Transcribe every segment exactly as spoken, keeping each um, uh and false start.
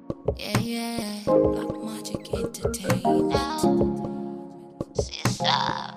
Yeah, yeah, Black Magic Entertainment. Sister.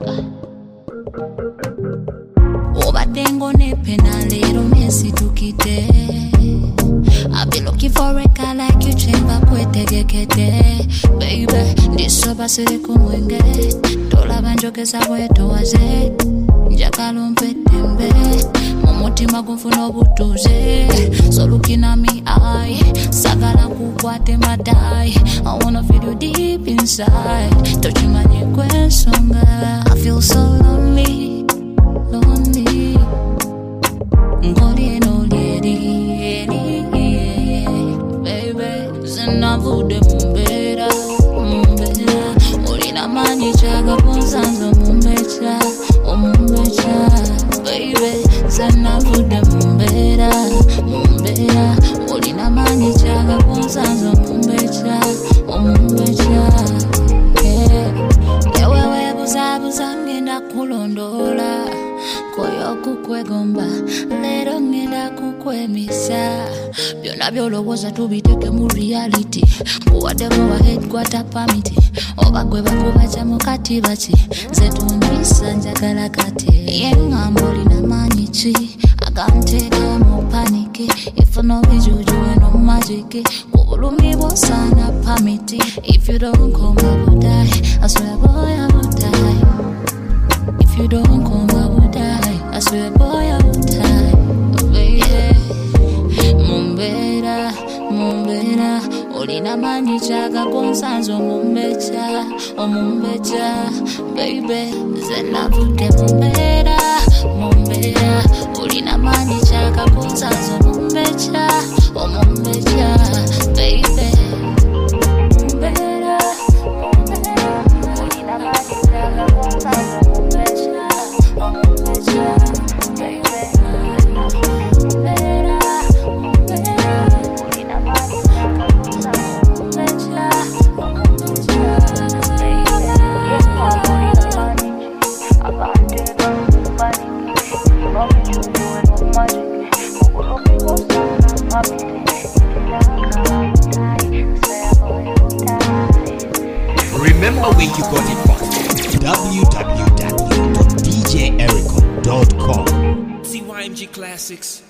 Obadengo ne penalero mesi tukite. I've been looking for a car like you, chamber kwetegekete. Baby, this so basere kumwenge. Tola banjo kesa weto waze. Njakalo mpetembe. Momutima gumfuna obutuze. So looking at me eye. Sagala kukwate madai. I wanna feel you deep inside. Touching my neck when songa. I feel so lonely, lonely. Ngoli no lady, baby. Zinavude mumbera, mumbera. Ulina mani chaga ponsanzo mumbecha, oh mumbecha. Baby, zinavude mumbera, mumbera. Ulina mani chaga ponsanzo mumbecha, oh mumbecha. Yeah, yeah, wewe buza buza ngenda kulondola. Koyo kukwegomba, lero ngenda kukwemisa. Byonna byolowooza tubiteeke mu reality. Kuwaddeko wa headquarter permit. Oba gwe bakubaca mu kati baki. Nze tunyisa njagala kati. Ye ngamba olina maanyi ki? Aganteeka mu paniki. Ifuna obijuju eno magic. Ku bulumi bw'osaana permit. If you don't come I will die. I swear boy I will die. If you don't come I will die. I swear boy I will die. Oh, baby. Mumbera, mumbera. Olina mani chaga konsanzo mumbecha. Oh mumbecha. Baby, zenavude mumbera, mumbera. Olina mani chaga konsanzo mumbecha. Oh mumbecha. Baby, mumbera, mumbera. Olina mani chaga konsanzo mumbecha. Oh mumbecha. Baby, mumbera, mumbera. Olina mani chaga konsanzo mumbecha. Oh mumbecha. Remember where you got it from. w w w dot d j erico dot com. C Y M G Classics.